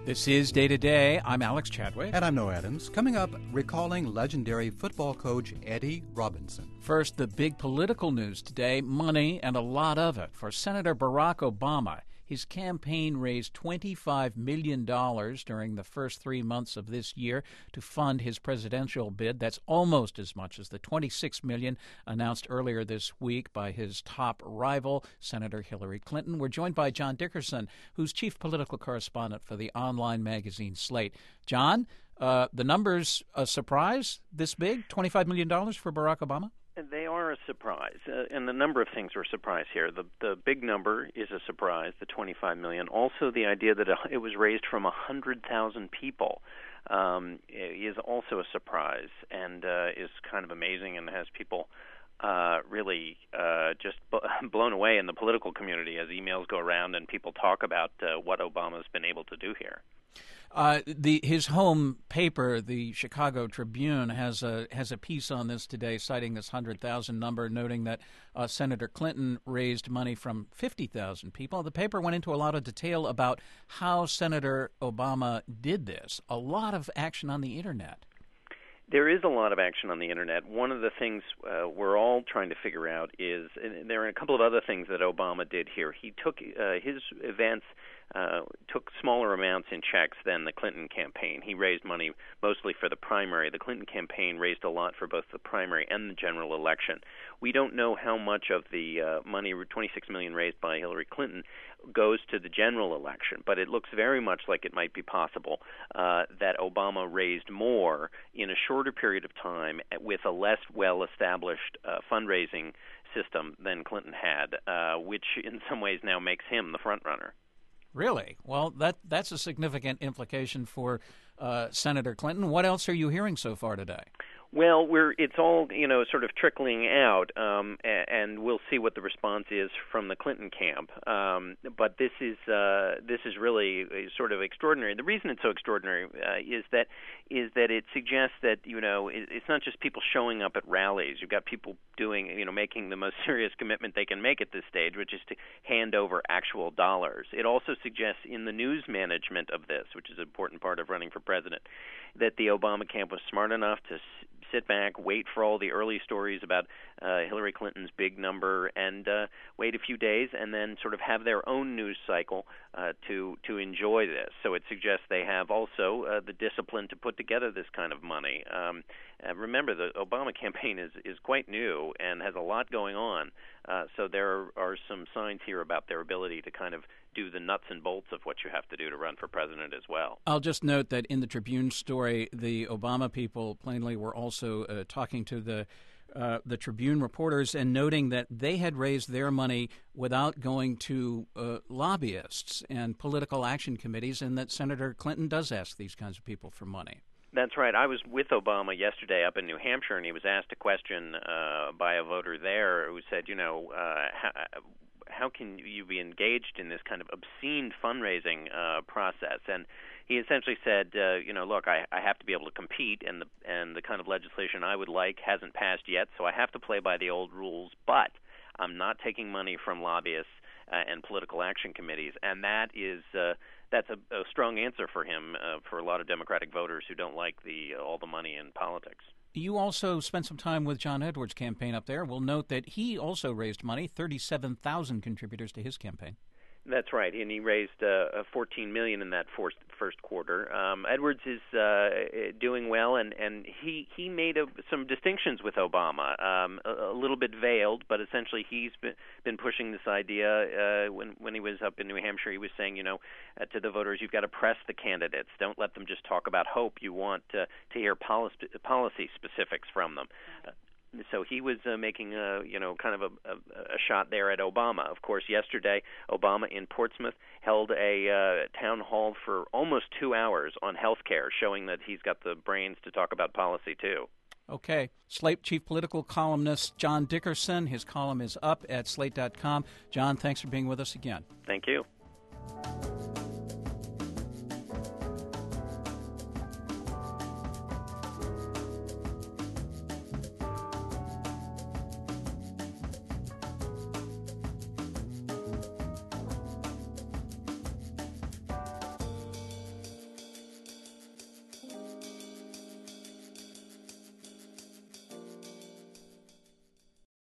This is Day to Day. I'm Alex Chadwick. And I'm Noah Adams. Coming up, recalling legendary football coach Eddie Robinson. First, the big political news today, money and a lot of it. For Senator Barack Obama, his campaign raised $25 million during the first 3 months of this year to fund his presidential bid. That's almost as much as the $26 million announced earlier this week by his top rival, Senator Hillary Clinton. We're joined by John Dickerson, who's chief political correspondent for the online magazine Slate. John, the numbers a surprise this big, $25 million for Barack Obama? They are a surprise, and the number of things are a surprise here. The big number is a surprise, the $25 million. Also, the idea that it was raised from 100,000 people is also a surprise and is kind of amazing and has people really just blown away in the political community as emails go around and people talk about what Obama's been able to do here. His home paper, the Chicago Tribune, has a piece on this today, citing this 100,000 number, noting that Senator Clinton raised money from 50,000 people. The paper went into a lot of detail about how Senator Obama did this. A lot of action on the Internet. There is a lot of action on the Internet. One of the things we're all trying to figure out is, and there are a couple of other things that Obama did here. He took his events, took smaller amounts in checks than the Clinton campaign. He raised money mostly for the primary. The Clinton campaign raised a lot for both the primary and the general election. We don't know how much of the money, $26 million raised by Hillary Clinton, goes to the general election, but it looks very much like it might be possible that Obama raised more in a shorter period of time with a less well-established fundraising system than Clinton had, which in some ways now makes him the front runner. Really? Well, that's a significant implication for Senator Clinton. What else are you hearing so far today? Well, it's all sort of trickling out, and we'll see what the response is from the Clinton camp. But this is really sort of extraordinary. The reason it's so extraordinary is that it suggests that it's not just people showing up at rallies. You've got people making the most serious commitment they can make at this stage, which is to hand over actual dollars. It also suggests in the news management of this, which is an important part of running for president, that the Obama camp was smart enough to sit back, wait for all the early stories about Hillary Clinton's big number, and wait a few days, and then sort of have their own news cycle to enjoy this. So it suggests they have also the discipline to put together this kind of money. Remember, the Obama campaign is quite new and has a lot going on. So there are some signs here about their ability to kind of do the nuts and bolts of what you have to do to run for president as well. I'll just note that in the Tribune story, the Obama people plainly were also talking to the Tribune reporters and noting that they had raised their money without going to lobbyists and political action committees, and that Senator Clinton does ask these kinds of people for money. That's right. I was with Obama yesterday up in New Hampshire, and he was asked a question by a voter there who said, how can you be engaged in this kind of obscene fundraising process? And he essentially said, look, I have to be able to compete, and the kind of legislation I would like hasn't passed yet, so I have to play by the old rules, but I'm not taking money from lobbyists and political action committees, and that's a strong answer for him for a lot of Democratic voters who don't like all the money in politics. You also spent some time with John Edwards' campaign up there. We'll note that he also raised money, 37,000 contributors to his campaign. That's right, and he raised $14 million in that first quarter. Edwards is doing well, and he made some distinctions with Obama, a little bit veiled, but essentially he's been pushing this idea. When he was up in New Hampshire, he was saying, to the voters, you've got to press the candidates. Don't let them just talk about hope. You want to hear policy specifics from them. So he was making kind of a shot there at Obama. Of course, yesterday, Obama in Portsmouth held a town hall for almost 2 hours on health care, showing that he's got the brains to talk about policy, too. Okay. Slate chief political columnist John Dickerson. His column is up at slate.com. John, thanks for being with us again. Thank you.